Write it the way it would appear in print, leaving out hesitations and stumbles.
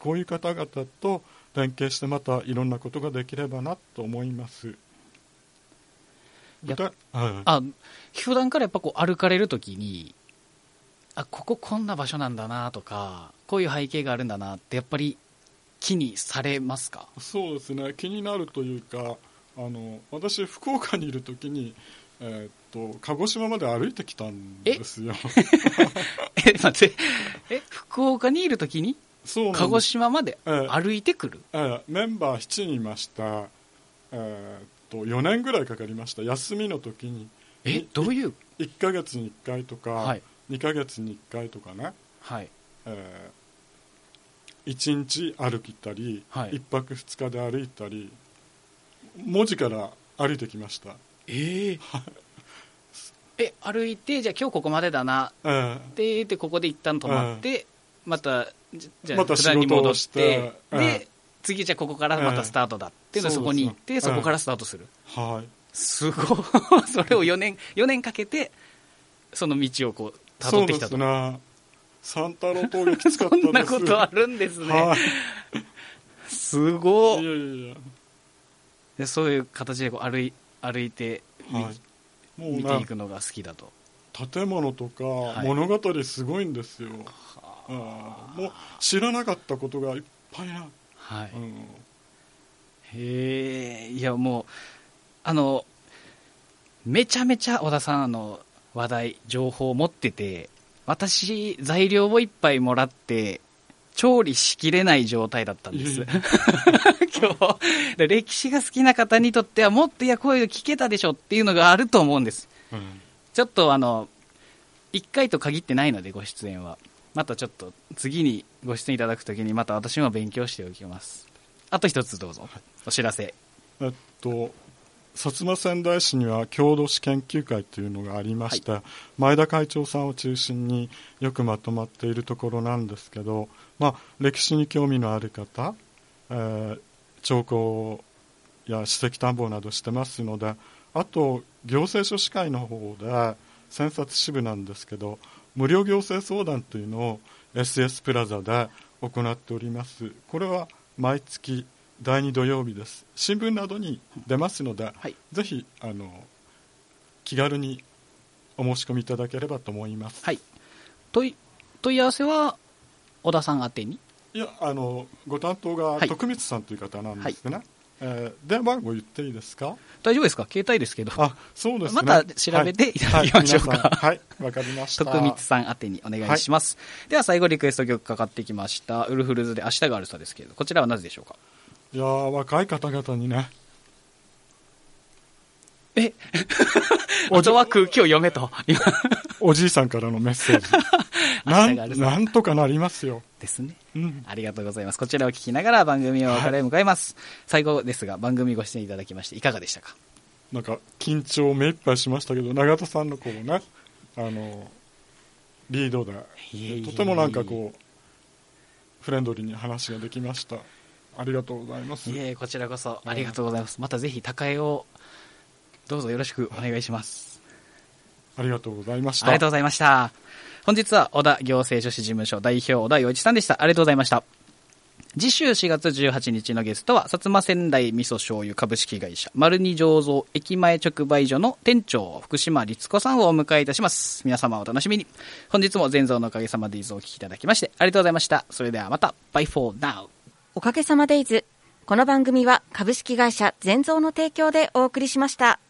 こういう方々と連携してまたいろんなことができればなと思います。 普段からやっぱこう歩かれるときにこここんな場所なんだなとかこういう背景があるんだなってやっぱり気にされますか？ そうですね、気になるというか私福岡にいるときに、鹿児島まで歩いてきたんですよ。 待って福岡にいるときに鹿児島まで歩いてくる？ メンバー7人いました。4年ぐらいかかりました。休みの時にどういう 1ヶ月に1回とか、 はい、 2ヶ月に1回とかね、 はい、 1日歩いたり、 はい、 1泊2日で歩いたり文字から歩いてきました。 歩いてじゃあ今日ここまでだなって言ってここで一旦止まって、またじゃあ普段に戻して、で次じゃあここからまたスタートだっていうのでそこに行ってそこからスタートする。すごいそれを4年かけてその道をこう辿ってきたと。 そうですね、三太郎峠きつかったです。 そんなことあるんですね。すごい。でそういう形でこう歩いて、見ていくのが好きだと。 建物とか物語すごいんですよ。もう知らなかったことがいっぱいな。 いやもうめちゃめちゃ小田さん話題情報を持ってて、私材料をいっぱいもらって調理しきれない状態だったんです今日歴史が好きな方にとってはもっとこういうの聞けたでしょっていうのがあると思うんです、ちょっと1回と限ってないのでご出演はまたちょっと次にご出演いただくときにまた私も勉強しておきます。あと一つどうぞ、お知らせ。 薩摩川内市には郷土史研究会というのがありまして、前田会長さんを中心によくまとまっているところなんですけど、歴史に興味のある方、彫刻や史跡探訪などしてますので、あと行政書士会の方で宣察支部なんですけど無料行政相談というのを SS プラザで行っております。これは毎月第2土曜日です。新聞などに出ますので、ぜひ気軽にお申し込みいただければと思います。 問い合わせは小田さん宛てに？いやご担当が徳光さんという方なんですね、電話番号言っていいですか？ 大丈夫ですか？携帯ですけど。 そうですね。 また調べていただきましょうか。 わかりました。 徳光さん宛てにお願いします、では最後リクエスト曲かかってきました。ウルフルズで明日があるさですけれど、こちらはなぜでしょうか？ いや若い方々にねあとは空気を読めとおじいさんからのメッセージなんとかなりますよですね、ありがとうございます。こちらを聞きながら番組をお別れを迎えます、最後ですが番組ご出演いただきましていかがでしたか？ なんか緊張めいっぱいしましたけど、永田さんのこうねリードでとてもなんかこうフレンドリーに話ができました。ありがとうございます。 こちらこそありがとうございます、またぜひ高江をどうぞよろしくお願いします。 ありがとうございました。 ありがとうございました。本日は小田行政書士事務所代表小田洋一さんでした。ありがとうございました。次週4月18日のゲストは薩摩川内味噌醤油株式会社丸二醸造駅前直売所の店長福島律子さんをお迎えいたします。皆様お楽しみに。本日も全蔵のおかげさまでイズをお聞きいただきましてありがとうございました。それではまた。バイフォーナウ。 おかげさまでイズ。この番組は株式会社全蔵の提供でお送りしました。